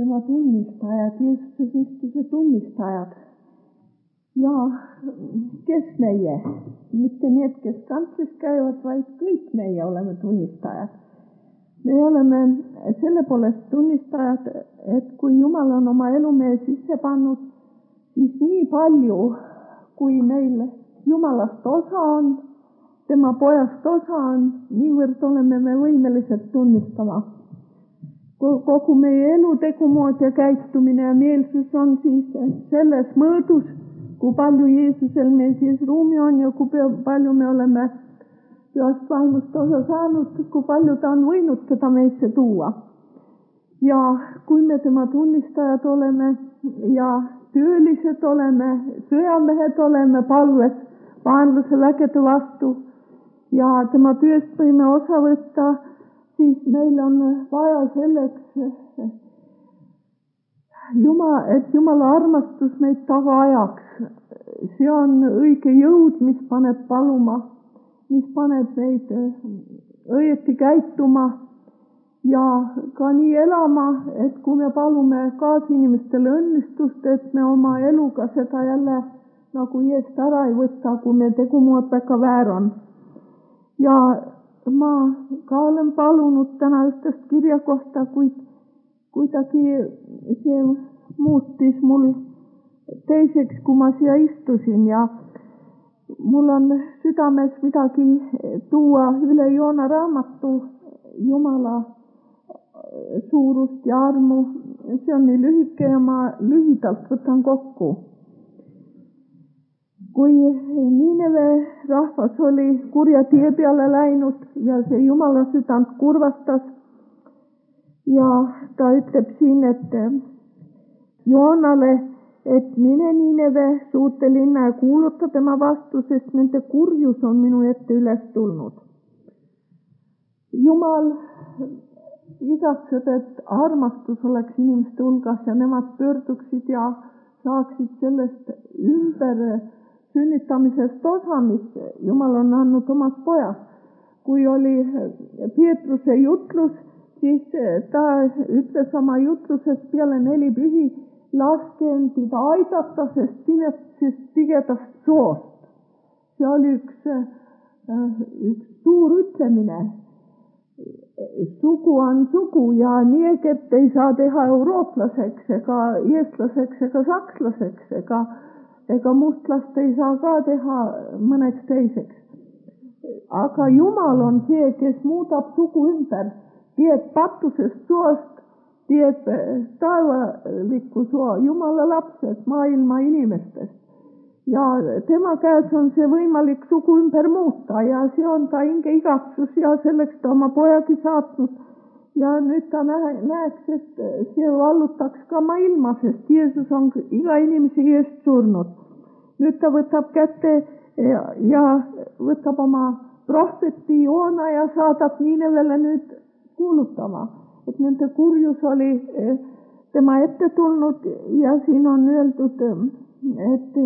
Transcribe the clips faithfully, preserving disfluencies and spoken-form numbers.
tema tunnistajad, Jeesuse Kristuse tunnistajad. Ja kes meie? Mitte need, kes kantris käivad, vaid kõik meie oleme tunnistajad. Me oleme selle poolest tunnistajad, et kui Jumal on oma elu meie sisse pannud, siis nii palju, kui meil Jumalast osa on, tema pojast osa on, niivõrd oleme me võimelised tunnistama. Kogu meie elu tegumood ja käitumine ja meelsus on siis selles mõõdus, kui palju Jeesusel meil siis ruumi on ja kui palju me oleme pühast vaimust osa saanud, kui palju ta on võinud seda meisse tuua. Ja kui me tema tunnistajad oleme ja töölised oleme, sõjamehed oleme palves vaenlase vägede vastu ja tema tööst võime osa võtta, siis meil on vaja selleks, Jumal, et Jumala armastus meid taga ajaks. See on õige jõud, mis paneb paluma, mis paneb meid õieti käituma ja ka nii elama, et kui me palume kaasinimestele õnnistust, et me oma eluga seda jälle nagu eest ära ei võta, kui me tegumood väga väär on. Ja ma ka olen palunud täna ühtest kirja kohta, kuid kuidagi see muutis mul teiseks, kui ma siia istusin ja mul on südames midagi tuua üle Joona raamatu Jumala suurust ja armu. See on nii lühike ja ma lühidalt võtan kokku. Kui Niineve rahvas oli kurja tie peale läinud ja see Jumala südant kurvastas ja ta ütleb siin, et Joonale, et mine Niineve suurte linna ja kuuluta tema vastu, sest nende kurjus on minu ette üles tulnud. Jumal igatseb, et armastus oleks inimeste hulgas ja nemad pöörduksid ja saaksid sellest ümber sünnitamisest osa, mis Jumal on andnud omas pojas. Kui oli Peetruse jutlus, siis ta ütles oma jutluses peale neli pühi, laske endid aidata, sest sinetsest tigedast soost. See oli üks, üks suur ütlemine. Sugu on sugu ja nieget ei saa teha eurooplaseks ega eestlaseks ega sakslaseks ega, ega mustlast ei saa ka teha mõneks teiseks. Aga Jumal on see, kes muudab sugu ümber, teeb patusest soost, teeb taevalikku soo, Jumala lapsed maailma inimestest. Ja tema käes on see võimalik sugu ümber muuta ja see on ta hinge igatsus ja selleks ta oma pojagi saatnud. Ja nüüd ta näeks, et see vallutaks ka maailma, sest Jeesus on iga inimese eest surnud. Nüüd ta võtab kätte ja, ja võtab oma prohveti Joona ja saadab Niinevele nüüd kuulutama, et nende kurjus oli tema ette tulnud ja siin on öeldud, et,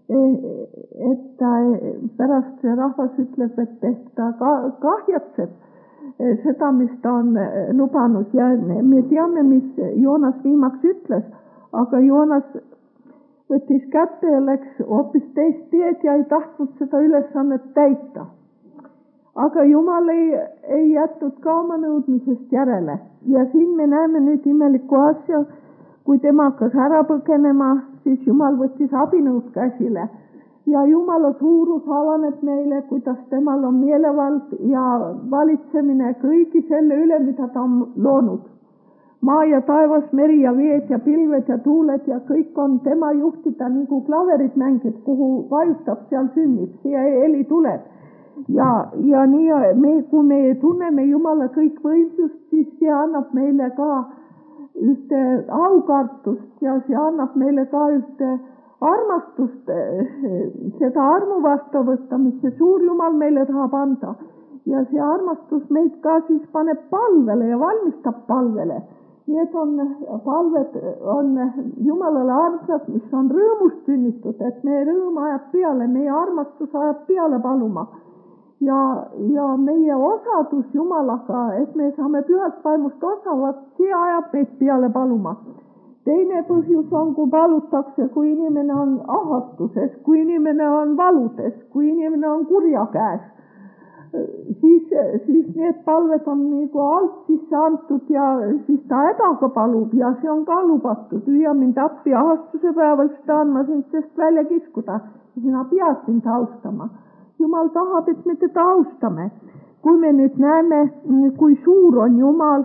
et ta pärast see rahvas ütleb, et ta kahjatseb seda, mis ta on lubanud ja me teame, mis Joonas viimaks ütles, aga Joonas võttis kätte ja läks hoopis teist teed ja ei tahtnud seda ülesannet täita. Aga Jumal ei, ei jätnud ka oma nõudmisest järele. Ja siin me näeme nüüd imelikku asja, kui tema hakkas ära põgenema, siis Jumal võttis abinõud käsile. Ja Jumala suurus avaneb meile, kuidas temal on meelevald ja valitsemine kõigi selle üle, mida ta on loonud. Maa ja taevas, meri ja veed ja pilved ja tuuled ja kõik on tema juhtida, nagu klaverid mängib, kuhu vajutab, seal sünnib, see heli tuleb. Ja, ja nii me, kui me tunneme Jumala kõik võimsust, siis see annab meile ka ühte aukartust ja see annab meile ka ühte armastust, seda armu vastu võtta, mis see suur Jumal meile tahab anda. Ja see armastus meid ka siis paneb palvele ja valmistab palvele. Nii et on, palved on Jumalale armsad, mis on rõõmust sünnitud, et meie rõõm ajab peale, meie armastus ajab peale paluma. Ja, ja meie osadus Jumalaga, et me saame pühast vaimust osa, see ajab meid peale paluma. Teine põhjus on, kui palutakse, kui inimene on ahastuses, kui inimene on valudes, kui inimene on kurja käes, siis, siis need palved on nagu alt sisse antud ja siis ta hädaga palub ja see on ka lubatud. Hüüa mind appi ahastuse päeval, seda on ma sind sest välja kiskuda. Sina pead mind austama. Jumal tahab, et me teda austame. Kui me nüüd näeme, kui suur on Jumal,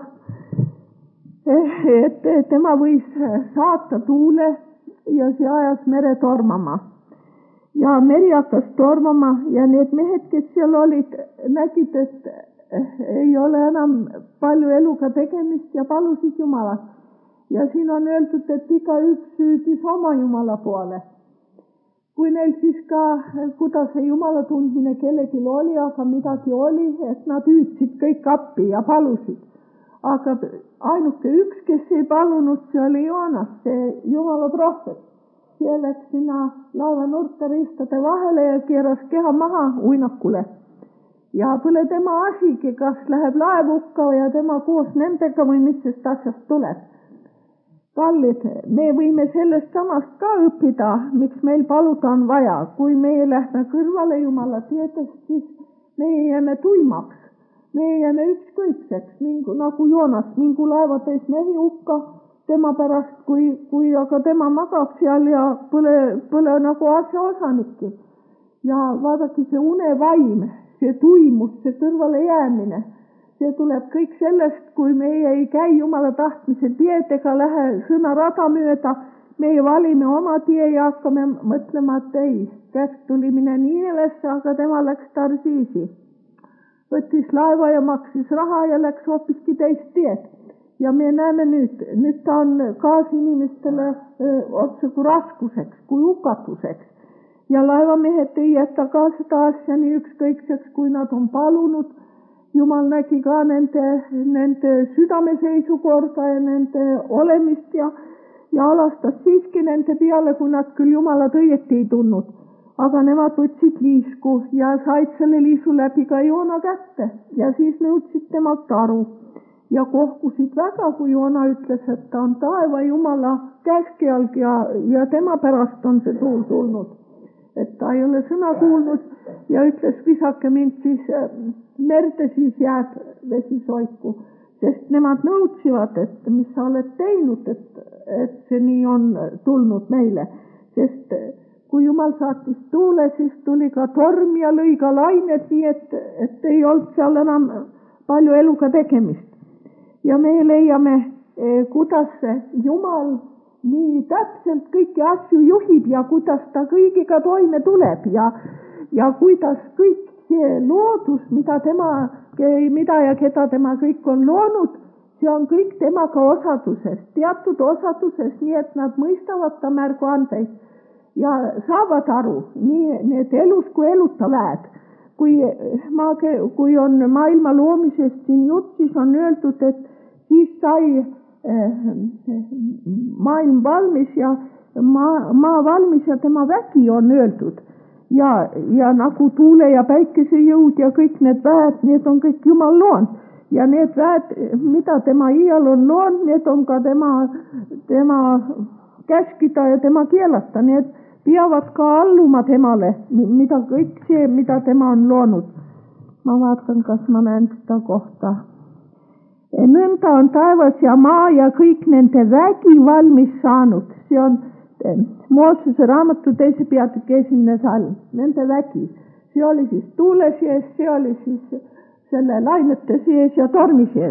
et tema võis saata tuule ja see ajas mere tormama. Ja meri hakkas tormama ja need mehed, kes seal olid, nägid, et ei ole enam palju eluga tegemist ja palusid Jumalat. Ja siin on öeldud, et igaüks süüdis oma Jumala poole. Kui neil siis ka, kuidas see Jumala tundmine kellelgi oli, aga midagi oli, et nad hüüdsid kõik appi ja palusid. Aga ainuke üks, kes ei palunud, see oli Joonas, see Jumala prohvet. See läks sinna laeva nurka riistade vahele ja keeras keha maha uinakule. Ja pole tema asigi, kas läheb laev hukka ja tema koos nendega või mis sest asjast tuleb. Kallid, me võime sellest samast ka õppida, miks meil paluda on vaja. Kui meie lähme kõrvale Jumala teedest, siis meie jääme tuimaks. Me jääme ükskõikseks, mingu, nagu Joonas, mingu laeva täis mehi hukka, tema pärast, kui, kui aga tema magab seal ja pole, pole nagu asja osanikki. Ja vaadake, see unevaim, see tuimus, see kõrvale jäämine, see tuleb kõik sellest, kui meie ei käi Jumala tahtmise teed ega lähe sõna rada mööda, meie valime oma tie ja hakkame mõtlema, et ei, käsk tuli mine Niinevesse, aga tema läks Tarsiisi. Võttis laeva ja maksis raha ja läks hoopiski teist teed. Ja me näeme nüüd, nüüd ta on kaasinimestele otse kui raskuseks, kui hukatuseks. Ja laevamehed ei jäta ka seda asja nii ükskõikseks, kui nad on palunud. Jumal nägi ka nende, nende südameseisukorda ja nende olemist ja, ja alastas siiski nende peale, kui nad küll Jumalat õieti ei tulnud. Aga nemad võtsid liisku ja said selle liisu läbi ka Joona kätte ja siis nõudsid temalt aru. Ja kohkusid väga, kui Joona ütles, et ta on taeva Jumala käskjalg ja, ja tema pärast on see tuul tulnud. Et ta ei ole sõna kuulnud ja ütles, visake mind siis merde, siis jääb vesi soiku. Sest nemad nõudsivad, et mis sa oled teinud, et, et see nii on tulnud meile. Sest kui Jumal saatis tuule, siis tuli ka torm ja lõi ka lained, nii et, et ei olnud seal enam palju eluga tegemist. Ja me leiame, kuidas Jumal nii täpselt kõiki asju juhib ja kuidas ta kõigiga toime tuleb ja, ja kuidas kõik see loodus, mida tema, mida ja keda tema kõik on loonud, see on kõik temaga osaduses, teatud osaduses, nii et nad mõistavad ta märguandeid ja saavad aru, nii need elus kui eluta väed. Kui, maage, kui on maailma loomisest siin jutt, siis on öeldud, et siis sai eh, maailm valmis ja maa, maa valmis ja tema vägi on öeldud. Ja, ja nagu tuule ja päikese jõud ja kõik need väed, need on kõik Jumal loon. Ja need väed, mida tema iial on loon, need on ka tema, tema käskida ja tema keelata. Need peavad ka alluma temale, mida kõik see, mida tema on loonud. Ma vaatan, kas ma näen seda kohta. Nõnda on taevas ja maa ja kõik nende vägi valmis saanud. See on Moosese raamatu teise peatüki esimene salm. Nende vägi. See oli siis tuule sees, see oli siis selle lainete sees ja tormi sees.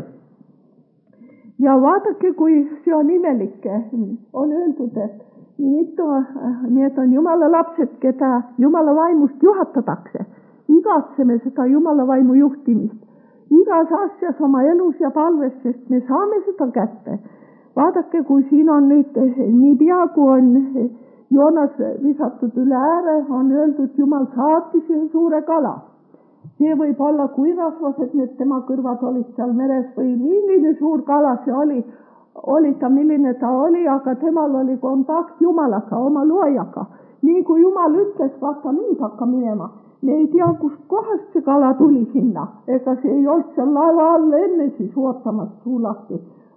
Ja vaadake, kui see on imelik. On öeldud, et Mitu, need on Jumala lapsed, keda Jumala vaimust juhatatakse. Igatseme seda Jumala vaimu juhtimist. Igas asjas oma elus ja palves, sest me saame seda kätte. Vaadake, kui siin on nüüd nii pea, kui on Joonas visatud üle ääre, on öeldud, Jumal saatis ühe suure kala. See võib olla kui rasvas, et need tema kõrvad olid seal meres või milline suur kala see oli. Oli ta, milline ta oli, aga temal oli kontakt Jumalaga, oma loojaga. Nii kui Jumal ütles, vaata mind hakka minema. Me ei tea, kust kohast see kala tuli sinna. Ega see ei olnud seal laeva all enne siis ootamas suu lahti.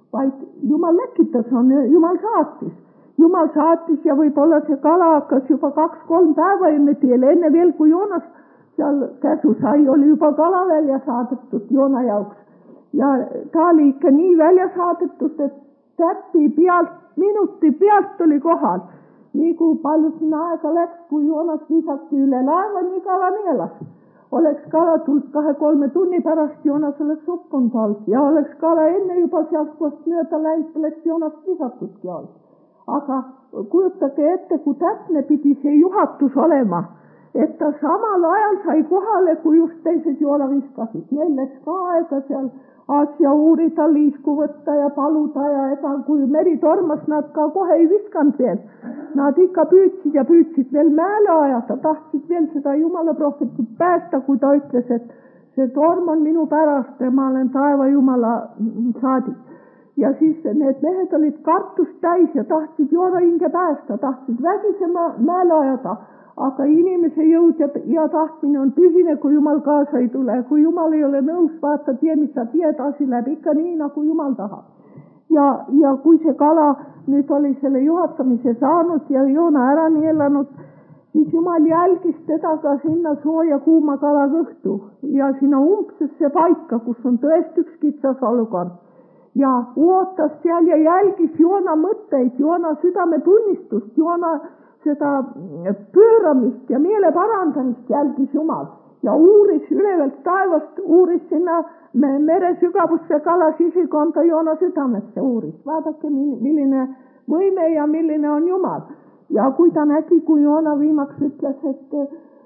vaid Jumal läkitas, on Jumal saatis. Jumal saatis ja võib-olla see kala hakkas juba kaks-kolm päeva enne teel, enne veel kui Joonas seal käsu sai, oli juba kala välja saadetud Joona jaoks. Ja ta oli ikka nii välja saadetud, et täppi pealt, minuti pealt oli kohal. Nii kui palju sinna aega läks, kui Joonas visati üle laeva, nii kala neelas. Oleks kala tulnud kahe-kolme tunni pärast, Joonas oleks uppunud olnud. Ja oleks kala enne juba sealt kost mööda läinud, oleks Joonas visatudki olnud. Aga kujutage ette, kui täpne pidi see juhatus olema, et ta samal ajal sai kohale, kui just teised Joona viskasid. Neil läks ka aega seal asja uurida, liisku võtta ja paluda ja ega kui meri tormas, nad ka kohe ei viskanud veel. Nad ikka püüdsid ja püüdsid veel mäele ajada, tahtsid veel seda Jumala prohvetit päästa, kui ta ütles, et see torm on minu pärast ja ma olen taeva Jumala saadik. Ja siis need mehed olid kartust täis ja tahtsid Joona hinge päästa, tahtsid vägisema mäele ajada. Aga inimese jõud ja, ja tahtmine on tühine, kui Jumal kaasa ei tule. Kui Jumal ei ole nõus, vaata, tie, mis sa tie edasi läheb, ikka nii, nagu Jumal tahab. Ja, ja kui see kala nüüd oli selle juhatamise saanud ja Joona ära neelanud, siis Jumal jälgis teda ka sinna sooja kuuma kala kõhtu ja sinna umbsesse paika, kus on tõesti üks kitsas olukord. Ja ootas seal ja jälgis Joona mõtteid, Joona südametunnistust, Joona seda pööramist ja meele parandamist jälgis Jumal ja uuris ülevalt taevast, uuris sinna mere sügavusse kala sisikonda Joona südamesse uuris. Vaadake, milline võime ja milline on Jumal. Ja kui ta nägi, kui Joona viimaks ütles, et,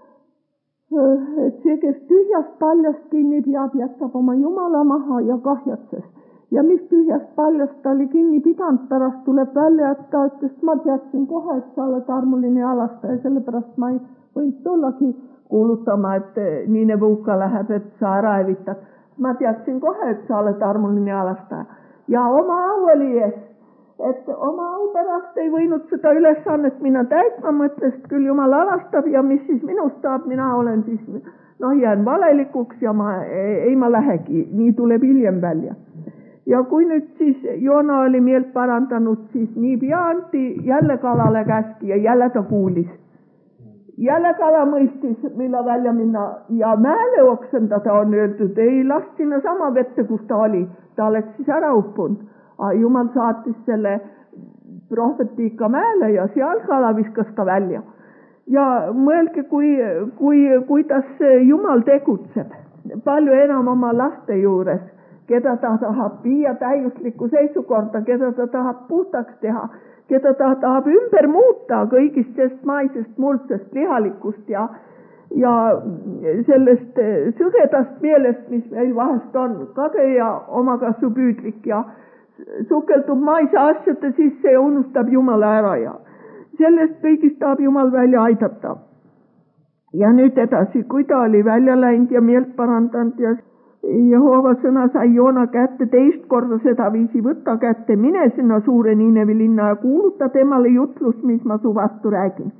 et see, kes tühjast paljast kinni peab, jätab oma Jumala maha ja kahjatses. Ja mis tühjast paljast ta oli kinni pidanud, pärast tuleb välja, et ta ütles, ma teadsin kohe, et sa oled armuline alastaja, sellepärast ma ei võinud tullagi kuulutama, et nii nagu Uka läheb, et sa ära evitad. Ma teadsin kohe, et sa oled armuline alastaja. Ja oma au oli ees, et oma au pärast ei võinud seda ülesannet mina täitma, mõtles, et küll Jumal alastab ja mis siis minust saab, mina olen siis, noh, jään valelikuks ja ma, ei ma lähegi, nii tuleb hiljem välja. Ja kui nüüd siis Joona oli meelt parandanud, siis nii pea anti jälle kalale käski ja jälle ta kuulis. Jälle kala mõistis, mille välja minna ja mäele oksendada on öeldud, ei last sinna sama vette, kus ta oli. Ta oleks siis ära uppunud. Jumal saatis selle prohveti ikka mäele ja seal kala viskas ta välja. Ja mõelge, kui, kui, kuidas Jumal tegutseb. Palju enam oma laste juures. Keda ta tahab viia täiuslikku seisukorda, keda ta tahab puhtaks teha, keda ta tahab ümber muuta kõigist sest maisest, muldsest, lihalikust ja, ja sellest sügedast meelest, mis meil vahest on, kade ja omakasvu püüdlik ja sukeldub maise asjade sisse ja unustab Jumala ära ja sellest kõigist tahab Jumal välja aidata. Ja nüüd edasi, kui ta oli välja läinud ja meelt parandanud ja Jehova sõna sai Joona kätte teist korda seda viisi, võtta kätte, mine sinna suure Niinevi linna ja kuuluta temale jutlust, mis ma su vastu räägin.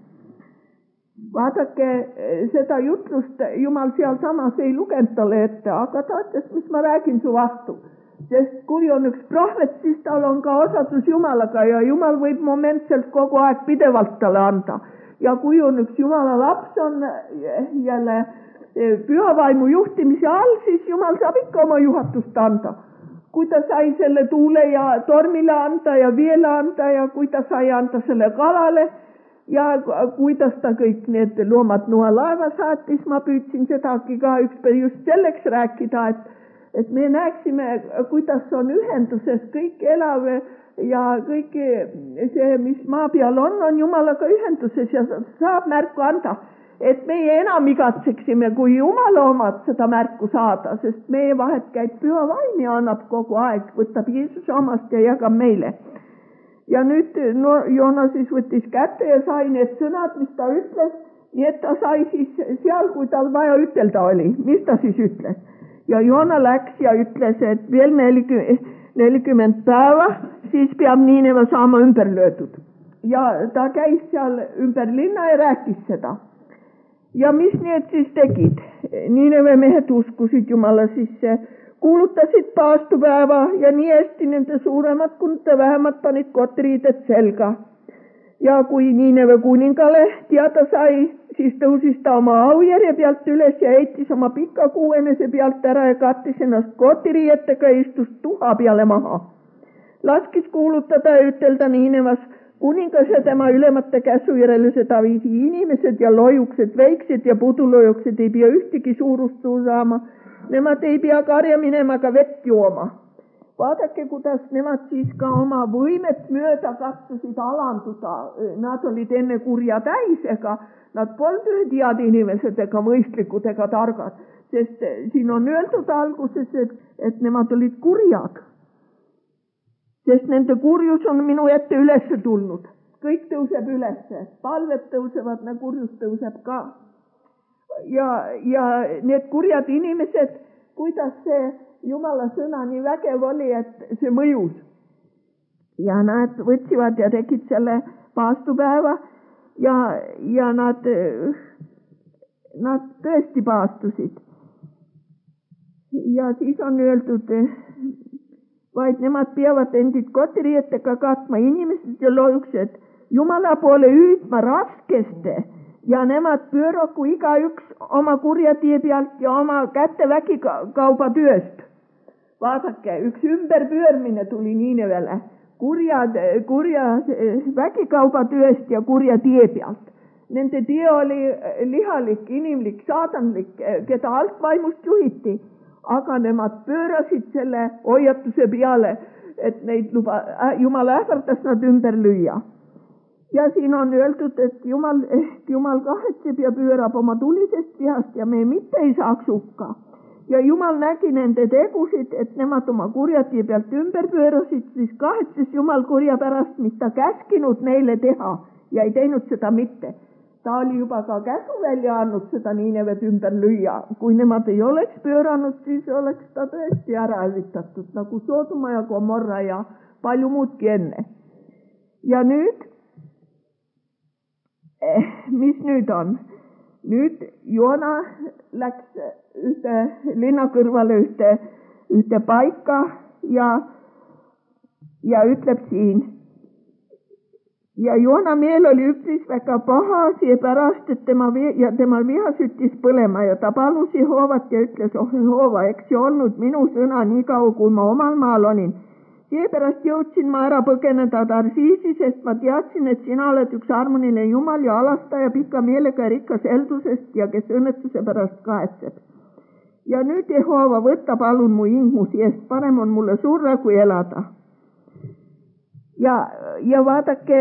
Vaadake, seda jutlust Jumal seal samas ei lugenud talle ette, aga ta ütles, mis ma räägin su vastu. Sest kui on üks prohvet, siis tal on ka osadus Jumalaga ja Jumal võib momentselt kogu aeg pidevalt talle anda. Ja kui on üks Jumala laps, on jälle pühavaimu juhtimise all, siis Jumal saab ikka oma juhatust anda. Kui ta sai selle tuule ja tormile anda ja veele anda ja kui ta sai anda selle kalale ja kuidas ta kõik need loomad Noa laeva saatis, ma püüdsin sedagi ka üks just selleks rääkida, et, et me näeksime, kuidas on ühenduses kõik elav ja kõik see, mis maa peal on, on Jumalaga ühenduses ja saab märku anda. Et meie enam igatseksime, kui Jumala omad seda märku saada, sest meie vahet käib püha vaim ja annab kogu aeg, võtab Jeesuse omast ja jagab meile. Ja nüüd no, Joona siis võttis kätte ja sai need sõnad, mis ta ütles, nii et ta sai siis seal, kui tal vaja ütelda oli, mis ta siis ütles. Ja Joona läks ja ütles, et veel nelikümmend päeva, siis peab Niineva saama ümber löödud. Ja ta käis seal ümber linna ja rääkis seda. Ja mis need siis tegid? Niineve mehed uskusid Jumala sisse, kuulutasid paastupäeva ja nii hästi nende suuremad kui nende vähemad panid kotriided selga. Ja kui Niineve kuningale teada sai, siis tõusis ta oma aujärje pealt üles ja heitis oma pika kuuenese pealt ära ja kattis ennast kotiriietega ja istus tuha peale maha. Laskis kuulutada ja ütelda Niinevas kuningas ja tema ülemate käsu järele seda viisi inimesed ja lojuksed, väiksed ja pudulojuksed ei pea ühtegi suurustuu saama. Nemad ei pea karja minema ka vett jooma. Vaadake, kuidas nemad siis ka oma võimet mööda katsusid alanduda. Nad olid enne kurja täis, ega nad polnud ühed head inimesed ega mõistlikud ega targad. Sest siin on öeldud alguses, et, et nemad olid kurjad. Sest nende kurjus on minu ette üles tulnud. Kõik tõuseb ülesse. Palved tõusevad, nagu kurjus tõuseb ka. Ja, ja need kurjad inimesed, kuidas see Jumala sõna nii vägev oli, et see mõjus. Ja nad võtsivad ja tegid selle paastupäeva ja, ja nad, nad tõesti paastusid. Ja siis on öeldud, vaid nemad peavad endid kotiriietega katma inimesed ja lojuksed Jumala poole hüüdma raskeste ja nemad pööraku igaüks oma kurja tie pealt ja oma kätte vägikauba tööst. Vaadake, üks ümberpöörmine tuli Niinevele, kurja, kurja vägikauba tööst ja kurja tie pealt. Nende tie oli lihalik, inimlik, saadanlik, keda altvaimust juhiti, aga nemad pöörasid selle hoiatuse peale, et neid luba, Jumal ähvardas nad ümber lüüa. Ja siin on öeldud, et Jumal, Jumal kahetseb ja pöörab oma tulisest vihast ja me mitte ei saaks hukka. Ja Jumal nägi nende tegusid, et nemad oma kurjati pealt ümber pöörasid, siis kahetses Jumal kurja pärast, mis ta käskinud neile teha ja ei teinud seda mitte. Ta oli juba ka käsu välja andnud seda Niinevet ümber lüüa. Kui nemad ei oleks pööranud, siis oleks ta tõesti ära hävitatud, nagu Soodoma ja Gomorra ja palju muudki enne. Ja nüüd, mis nüüd on? Nüüd Joona läks ühte linna kõrvale ühte, ühte paika ja, ja ütleb siin. Ja Joona meel oli üpris väga paha, seepärast, et tema, ja tema viha süttis põlema ja ta palus Jehoovat ja ütles, oh Jehova, eks see olnud minu sõna nii kaua, kui ma omal maal olin. Seepärast jõudsin ma ära põgeneda Tarsiisi, sest ma teadsin, et sina oled üks armuline Jumal ja alastaja pika meelega rikas eldusest ja kes õnnetuse pärast kahetseb. Ja nüüd Jehova, võtta palun mu hing mu seest, parem on mulle surra kui elada. Ja, ja vaadake,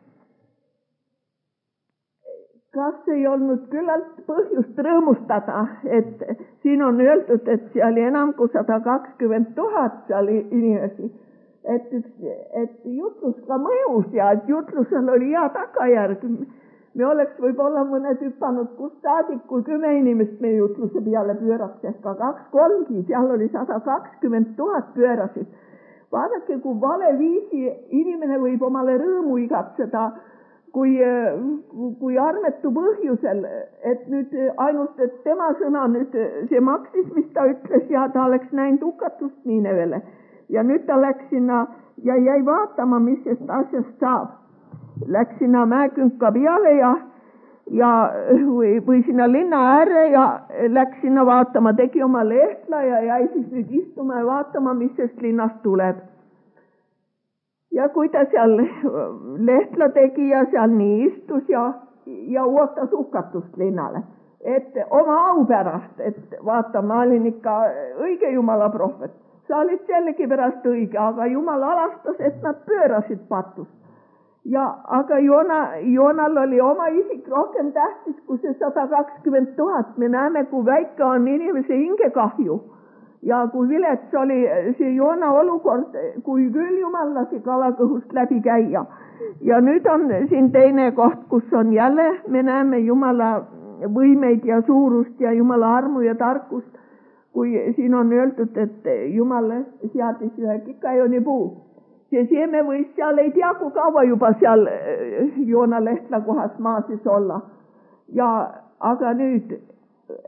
kas ei olnud küllalt põhjust rõõmustada, et siin on öeldud, et see oli enam kui sada kakskümmend tuhat seal inimesi. Et, üks, et jutlus ka mõjus ja et jutlusel oli hea tagajärg. Me oleks võib-olla mõned hüpanud kust saadik, kui kümme inimest meie jutluse peale pööraks, ehk ka kaks-kolmgi, seal oli sada kakskümmend tuhat pöörasid. Vaadake, kui vale viisi inimene võib omale rõõmu igatseda, kui, kui armetu põhjusel, et nüüd ainult, et tema sõna nüüd see maksis, mis ta ütles ja ta oleks näinud hukatust Niinevele. Ja nüüd ta läks sinna ja jäi vaatama, mis sest asjast saab. Läks sinna mäekünka peale ja, ja või, või sinna linna ääre ja läks sinna vaatama, tegi oma lehtla ja jäi siis nüüd istuma ja vaatama, mis sest linnast tuleb. Ja kui ta seal lehtla tegi ja seal nii istus ja, ja ootas hukatust linnale, et oma au pärast, et vaata, ma olin ikka õige Jumala prohvet. Sa olid jällegi pärast õige, aga Jumal alastas, et nad pöörasid patust. Ja, aga Joona, Joonal oli oma isik rohkem tähtis kui see sada kakskümmend tuhat. Me näeme, kui väike on inimese hingekahju. Ja kui vilets oli see Joona olukord, kui küll Jumal lasi kalakõhust läbi käia. Ja nüüd on siin teine koht, kus on jälle, me näeme Jumala võimeid ja suurust ja Jumala armu ja tarkust. Kui siin on öeldud, et Jumal seadis ühe kikajooni puu. See sieme võis seal ei tea, kui kaua juba seal Joona lehtla kohas maasis olla. Ja, aga nüüd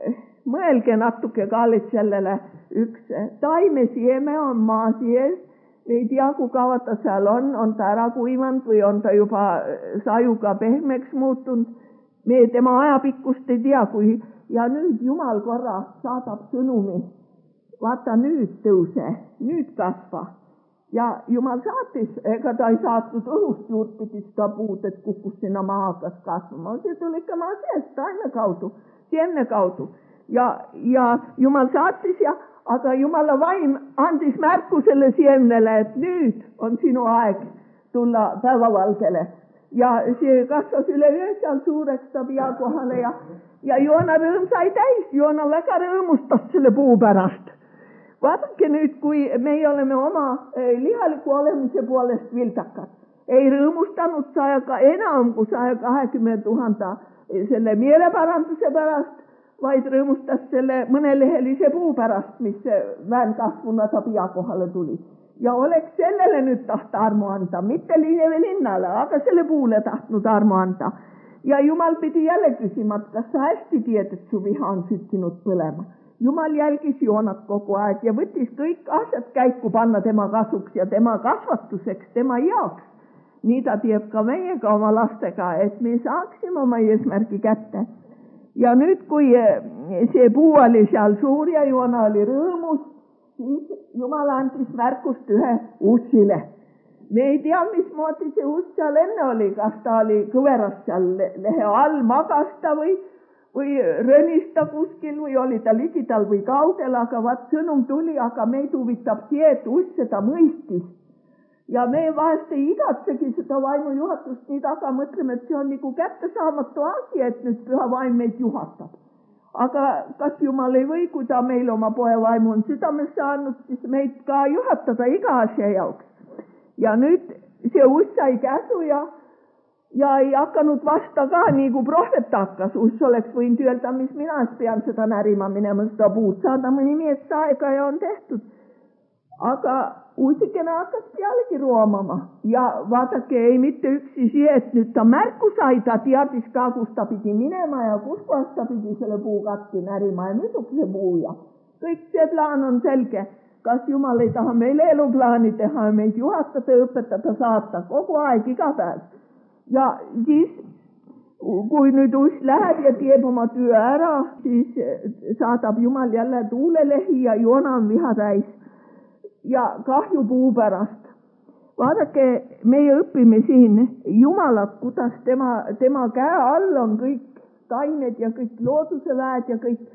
mõelge natuke kallid sellele, üks taimesieme on maa sees, me ei tea, kui kaua ta seal on, on ta ära kuivanud või on ta juba sajuga pehmeks muutunud, me tema ajapikkust ei tea, kui ja nüüd Jumal korra saadab sõnumi, vaata nüüd tõuse, nüüd kasva. Ja Jumal saatis, ega ta ei saatnud õhust juurpidi seda puud, et kukkus sinna maha hakkas kasvama. See tuli ikka maa seest, taime kaudu, siemne kaudu. Ja, ja Jumal saatis ja, aga Jumala vaim andis märku selle siemnele, et nüüd on sinu aeg tulla päevavalgele. Ja see kasvas üle öö seal suureks ta pea kohale ja, ja Joona rõõm sai täis. Joona väga rõõmustas selle puu pärast. Vaadake nüüd, kui meie oleme oma lihaliku olemise poolest vildakad, ei rõõmustanud sajaga enam kui saja kahekümne tuhande selle meeleparanduse pärast, vaid rõõmustas selle mõnelehelise puu pärast, mis väänkasvuna ta pea kohale tuli. Ja oleks sellele nüüd tahta armu anda, mitte Liinevi linnale, aga selle puule tahtnud armu anda. Ja Jumal pidi jälle küsima, et kas sa hästi tied, et su viha on süttinud põlema. Jumal jälgis Joonat kogu aeg ja võttis kõik asjad käiku panna tema kasuks ja tema kasvatuseks, tema jaoks. Nii ta teeb ka meiega oma lastega, et me saaksime oma eesmärgi kätte. Ja nüüd, kui see puu oli seal suur ja Joona oli rõõmus, siis Jumal andis märkust ühe ussile. Me ei tea, mismoodi see uss seal enne oli, kas ta oli kõveras seal lehe all magasta või või rönista kuskil või oli ta ligidal või kaugel, aga vaat sõnum tuli, aga meid huvitab see, et uss seda mõistis. Ja me vahest ei igatsegi seda vaimu juhatust nii taga, mõtleme, et see on nagu kättesaamatu asi, et nüüd püha vaim meid juhatab. Aga kas Jumal ei või, kui ta meil oma poe vaimu on südamesse andnud, siis meid ka juhatada iga asja jaoks. Ja nüüd see uss sai käsu ja Ja ei hakanud vasta ka, nii kui prohvet hakkas. Uss oleks võinud öelda, mis mina pean seda närima minema, seda puud saada mõni mees aega ja on tehtud. Aga ussikene hakkas pealegi roomama. Ja vaadake, ei mitte üksi see, et nüüd ta märku sai, ta teadis ka, kus ta pidi minema ja kus kohas ta pidi selle puu katki närima ja niisuguse puu ja. Kõik see plaan on selge. Kas Jumal ei taha meile eluplaani teha ja meid juhatada, õpetada, saata kogu aeg, iga päev. Ja siis, kui nüüd uss läheb ja teeb oma töö ära, siis saadab Jumal jälle tuulelehi ja Joona on viha täis ja kahju puu pärast. Vaadake, meie õpime siin Jumalat, kuidas tema, tema käe all on kõik taimed ja kõik looduse väed ja kõik.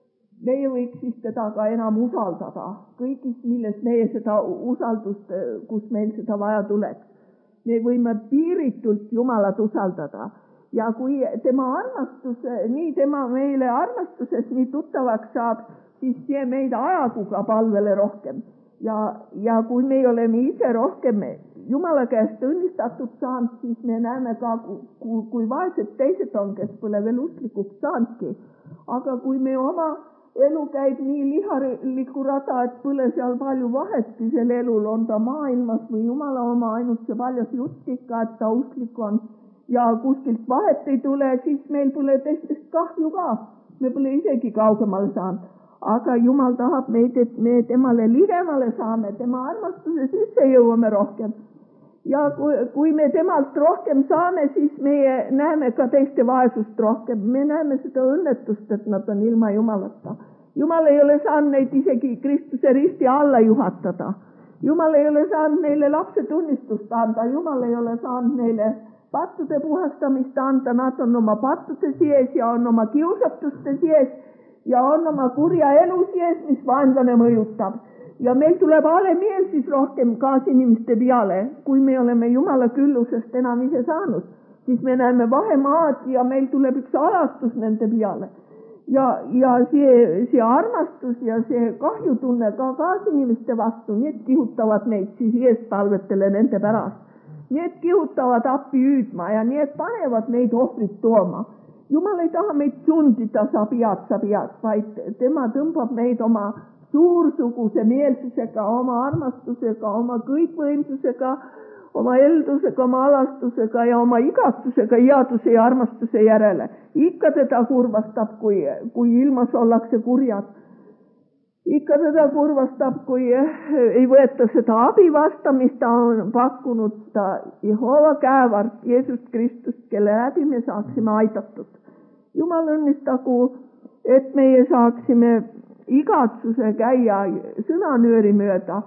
Meie võiks siis teda ka enam usaldada. Kõigis, milles meie seda usaldust, kus meil seda vaja tuleks. Me võime piiritult Jumalat usaldada ja kui tema armastus, nii tema meile armastuses nii tuttavaks saab, siis see meid ajagu ka palvele rohkem. Ja, ja kui me oleme ise rohkem Jumala käest õnnistatud saanud, siis me näeme ka, kui, kui vaesed teised on, kes pole veel usklikuks saanudki. Aga kui me oma elu käib nii lihaliku rada, et pole seal palju vahetki sel elul, on ta maailmas või Jumala oma ainult see paljas jutt ikka, et ta usklik on ja kuskilt vahet ei tule, siis meil pole teistest kahju ka. Me pole isegi kaugemale saanud. Aga Jumal tahab meid, et me temale ligemale saame, tema armastuse sisse jõuame rohkem. Ja kui, kui me temalt rohkem saame, siis me näeme ka teiste vaesust rohkem. Me näeme seda õnnetust, et nad on ilma Jumalata. Jumal ei ole saanud neid isegi Kristuse risti alla juhatada. Jumal ei ole saanud neile lapse tunnistust anda. Jumal ei ole saanud neile pattude puhastamist anda. Nad on oma pattude sees ja on oma kiusatuste sees ja on oma kurja elu sees, mis vaenlane mõjutab. Ja meil tuleb alemeel siis rohkem kaasinimeste peale, kui me oleme Jumala küllusest enam ise saanud. Siis me näeme vahemaad ja meil tuleb üks alastus nende peale. Ja, ja see, see armastus ja see kahjutunne ka kaasinimeste vastu, need kihutavad meid siis eespalvetele nende pärast. Need kihutavad appi hüüdma ja need panevad meid ohvrit tooma. Jumal ei taha meid sundida, sa pead, sa pead, vaid tema tõmbab meid oma suursuguse meelsusega, oma armastusega, oma kõikvõimsusega, oma eldusega, oma alastusega ja oma igatsusega headuse ja armastuse järele. Ikka teda kurvastab, kui, kui ilmas ollakse kurjad. Ikka teda kurvastab, kui ei võeta seda abi vasta, mis ta on pakkunud, ta Jehova käevart, Jeesus Kristus, kelle läbi me saaksime aidatud. Jumal õnnistagu, et meie saaksime igatsuse käia sõnanööri mööda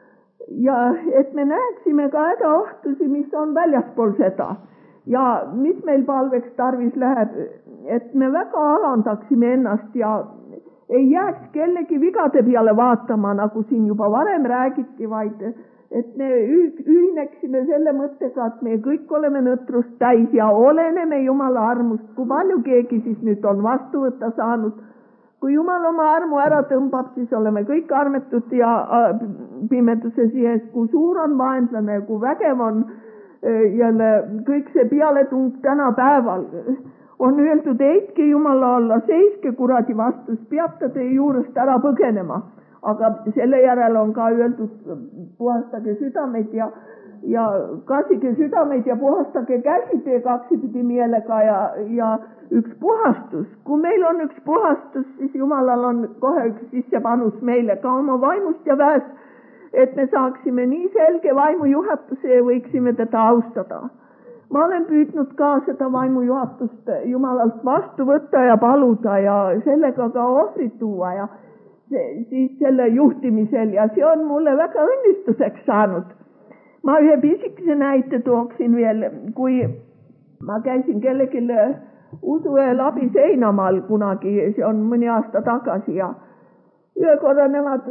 ja et me näeksime ka hädaohtusi, mis on väljaspool seda ja mis meil palveks tarvis läheb, et me väga alandaksime ennast ja ei jääks kellegi vigade peale vaatama, nagu siin juba varem räägiti, vaid et me ühineksime selle mõttega, et me kõik oleme nõtrust täis ja oleneme Jumala armust, kui palju keegi siis nüüd on vastu võtta saanud. Kui Jumal oma armu ära tõmbab, siis oleme kõik armetud ja pimeduses ees, kui suur on vaenlane, kui vägev on jälle kõik see pealetung tänapäeval. On öeldud, heitke Jumala alla, seiske kuradi vastu, peab ta teie juurest ära põgenema. Aga selle järel on ka öeldud, puhastage südameid ja, ja kasige südameid ja puhastage käsi teie kaksipidi meelega ja, ja üks puhastus. Kui meil on üks puhastus, siis Jumalal on kohe üks sissepanus meile ka oma vaimust ja väest, et me saaksime nii selge vaimujuhatuse ja võiksime teda austada. Ma olen püüdnud ka seda vaimujuhatust Jumalalt vastu võtta ja paluda ja sellega ka ohvrit tuua ja siis selle juhtimisel ja see on mulle väga õnnistuseks saanud. Ma ühe pisikese näite tooksin veel, kui ma käisin kellegi usueel abi Seinamaal kunagi, see on mõni aasta tagasi ja ühe korra nemad,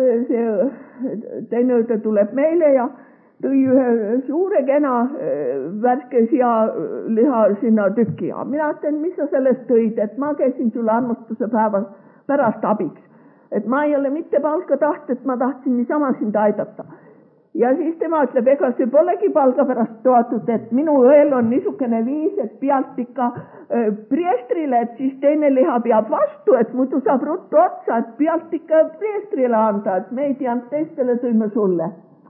see teine õde tuleb meile ja tõi ühe suure kena värske sealiha sinna tükki ja mina ütlen, mis sa sellest tõid, et ma käisin sulle armastuse päeva pärast abiks. Et ma ei ole mitte palka taht, et ma tahtsin niisama sind aidata. Ja siis tema ütleb, ega see polegi palga pärast toatud, et minu õel on niisugune viis, et pealt ikka äh, priestrile, et siis teine liha peab vastu, et muidu saab ruttu otsa, et pealt ikka priestrile anda, et me ei teanud teistele, tõime sulle.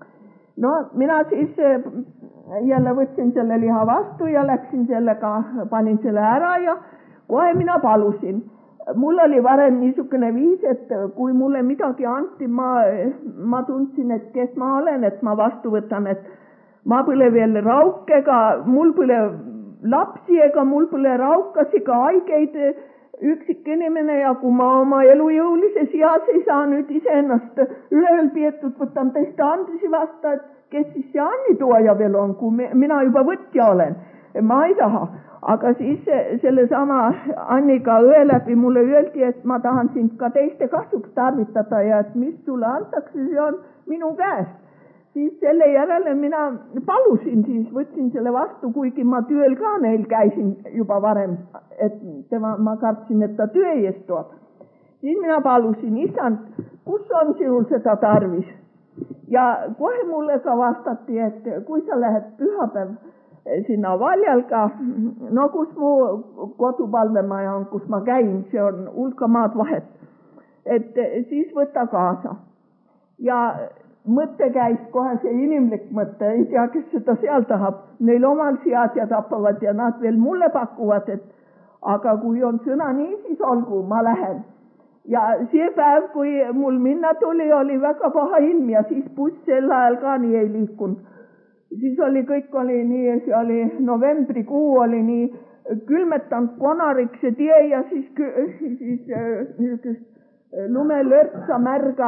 No mina siis äh, jälle võtsin selle liha vastu ja läksin sellega, panin selle ära ja kohe mina palusin. Mul oli varem niisugune viis, et kui mulle midagi anti, ma, ma tundsin, et kes ma olen, et ma vastu võtan, et ma pole veel raukega, mul pole lapsi ega mul pole raukasi ega haigeid üksik inimene ja kui ma oma elujõulises eas ei saa nüüd iseennast üleöel pietud, võtan teiste andisi vasta, et kes siis see annitooja veel on, kui mina juba võtja olen, ma ei taha. Aga siis selle sama Anniga õe läbi mulle öeldi, et ma tahan sind ka teiste kasuks tarvitada ja et mis sulle antakse, see on minu käest. Siis selle järele mina palusin, siis võtsin selle vastu, kuigi ma tööl ka neil käisin juba varem, et tema, ma kartsin, et ta töö ees toob. Siis mina palusin, isand, kus on sinul seda tarvis? Ja kohe mulle ka vastati, et kui sa lähed pühapäev sinna Valjalga, no kus mu kodupalvemaja on, kus ma käin, see on hulka maad vahet, et siis võta kaasa. Ja mõte käis kohe see inimlik mõte, ei tea, kes seda seal tahab, neil omal sead ja tapavad ja nad veel mulle pakuvad, et aga kui on sõna nii, siis olgu, ma lähen. Ja see päev, kui mul minna tuli, oli väga paha ilm ja siis buss sel ajal ka nii ei liikunud. Siis oli kõik oli nii, see oli novembrikuu, oli nii külmetanud konariks see tie ja siis, siis niisugust lumelörtsa märga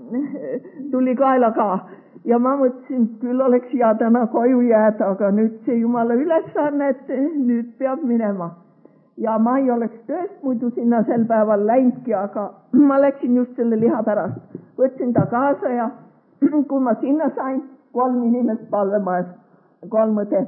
tuli kaela ka. Ja ma mõtlesin, et küll oleks hea täna koju jääda, aga nüüd see Jumala ülesanne, et nüüd peab minema. Ja ma ei oleks tõest muidu sinna sel päeval läinudki, aga ma läksin just selle liha pärast. Võtsin ta kaasa ja kui ma sinna sain, kolm inimest palvemajas, kolm õde.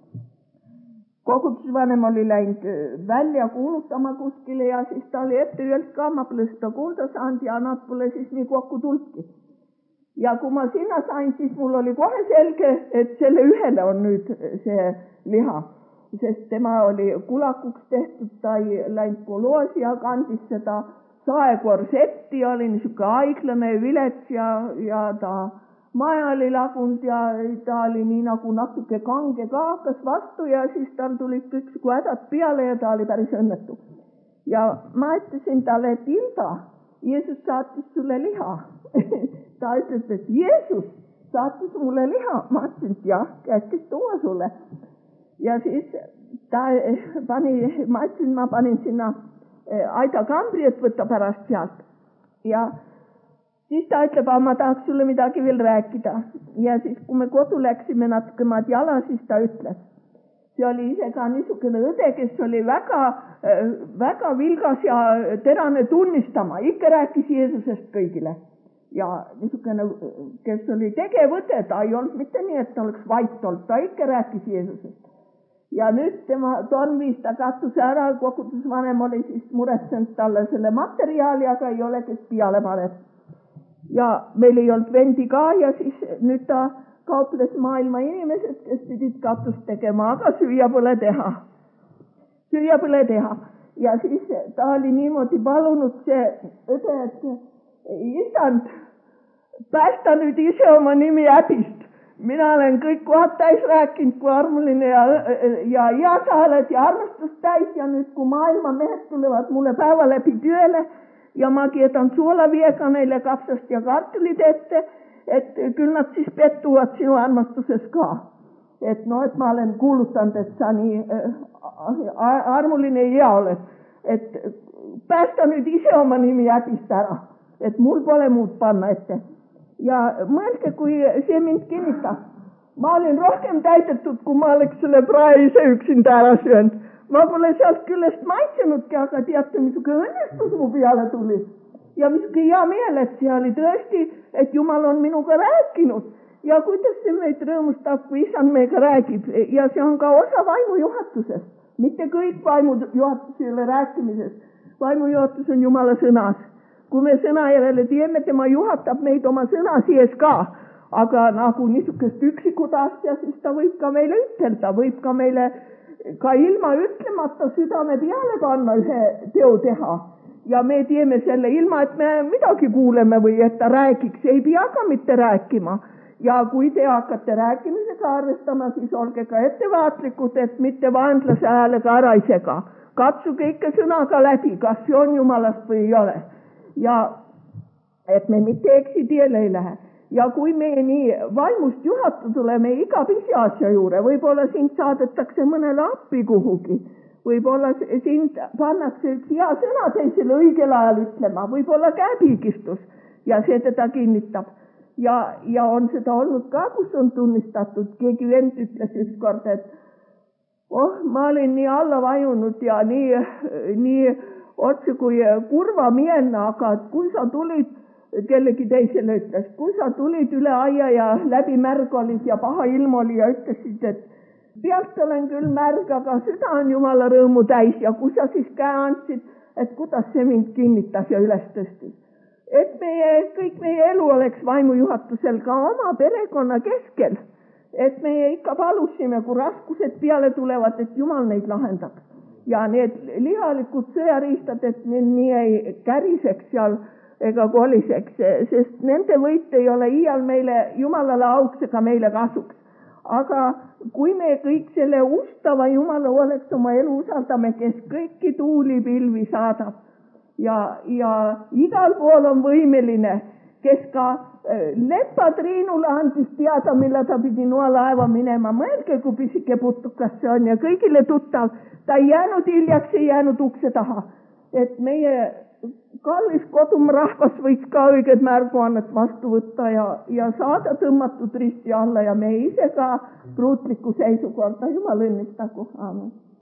Kogutusvanem oli läinud välja kuulutama kuskile ja siis ta oli ette öelnud ka, ma pole seda kuulda saanud ja nad pole siis nii kokku tulnudki. Ja kui ma sinna sain, siis mul oli kohe selge, et selle ühele on nüüd see liha, sest tema oli kulakuks tehtud, ta ei läinud koloosi ja kandis seda saekorsetti, oli niisugune haiglane vilets ja, ja ta maja oli lagunud ja ta oli nii nagu natuke kange ka, hakkas vastu ja siis tal tulid kõiksugu hädad peale ja ta oli päris õnnetu. Ja ma ütlesin talle, et Hilda, Jeesus saatis sulle liha. Ta ütles, et Jeesus saatis mulle liha. Ma ütlesin, et jah, käskis tuua sulle. Ja siis ta pani, ma ütlesin, ma panin sinna aida kambri, et võtta pärast sealt. Ja siis ta ütleb, et ma tahaks sulle midagi veel rääkida. Ja siis, kui me kodu läksime natuke maad jala, siis ta ütles. See oli ise ka niisugune õde, kes oli väga, väga vilgas ja terane tunnistama. Ikka rääkis Jeesusest kõigile. Ja niisugune, kes oli tegevõte, ta ei olnud mitte nii, et ta oleks vait olnud. Ta ikka rääkis Jeesusest. Ja nüüd tema tormis ta kattus ära, kogudusvanem oli siis muretsenud talle selle materjali, aga ei ole, kes peale paneb. Ja meil ei olnud vendi ka ja siis nüüd ta kauples maailma inimesed, kes pidid katust tegema, aga süüa pole teha. Süüa pole teha. Ja siis ta oli niimoodi palunud see õde, et isand, päästa nüüd ise oma nimi häbist. Mina olen kõik kohad täis rääkinud, kui armuline ja, ja hea sa oled ja armastust täis ja nüüd, kui maailma mehed tulevad mulle päeva läbi tööle ja ma keedan suolaviega neile kapsast ja kartulid ette, et küll nad siis pettuvad sinu armastuses ka. Et no, et ma olen kuulutanud, et sa nii äh, armuline ja hea oled. Et päästa nüüd ise oma nimi häbist ära, et mul pole muud panna ette. Ja mõelge, kui see mind kinnitab. Ma olin rohkem täidetud, kui ma oleks selle prae ise üksinda ära söönud. Ma pole sealt küljest maitsenudki, aga teate, niisugune õnnestus mu peale tuli. Ja niisugune hea meel, et see oli tõesti, et Jumal on minuga rääkinud. Ja kuidas see meid rõõmustab, kui isand meiega räägib. Ja see on ka osa vaimujuhatusest. Mitte kõik vaimujuhatus ei ole rääkimisest. Vaimujuhatus on Jumala sõnas. Kui me sõna järele teeme, tema juhatab meid oma sõna sees ka, aga nagu niisugust üksikut asja, siis ta võib ka meile ütelda, võib ka meile ka ilma ütlemata südame peale panna ühe teo teha. Ja me teeme selle ilma, et me midagi kuuleme või et ta räägiks, ei pea ka mitte rääkima. Ja kui te hakkate rääkimisega arvestama, siis olge ka ettevaatlikud, et mitte vaenlase häälega ära isega. Katsuge ikka sõnaga läbi, kas see on Jumalast või ei ole. Ja et me mitte eksi teele ei lähe. Ja kui me nii vaimust juhatu tuleme iga pisiasja juurde, võib-olla sind saadetakse mõnele appi kuhugi, võib-olla sind pannakse üks hea sõna teisele õigel ajal ütlema, võib-olla käepiigistus ja see teda kinnitab. Ja, ja on seda olnud ka, kus on tunnistatud, keegi vend ütles ükskord, et oh, ma olin nii alla vajunud ja nii, nii otse kui kurva mienna, aga kui sa tulid, kellegi teisele ütles, kui sa tulid üle aia ja läbi märg olid ja paha ilm oli ja ütlesid, et pealt olen küll märg, aga süda on Jumala rõõmu täis ja kui sa siis käe andsid, et kuidas see mind kinnitas ja üles tõstis. Et meie, kõik meie elu oleks vaimujuhatusel ka oma perekonna keskel, et meie ikka palusime, kui raskused peale tulevad, et Jumal neid lahendab. Ja need lihalikud sõjariistad, et nii ei käriseks seal ega koliseks, sest nende võit ei ole iial meile, Jumalale auks ega meile kasuks. Aga kui me kõik selle ustava Jumala oleks oma elu usaldame, kes kõiki tuuli pilvi saadab ja, ja igal pool on võimeline, kes ka Leppa Triinule andis teada, mille ta pidi noa laeva minema. Mõelge, kui pisike putukas see on ja kõigile tuttav. Ta ei jäänud hiljaks, ei jäänud ukse taha. Et meie kallis kodumrahvas võiks ka õiged märguannet vastu võtta ja, ja saada tõmmatud risti alla ja me ise ka pruutliku seisukorda. Jumal õnnistagu. Aamen.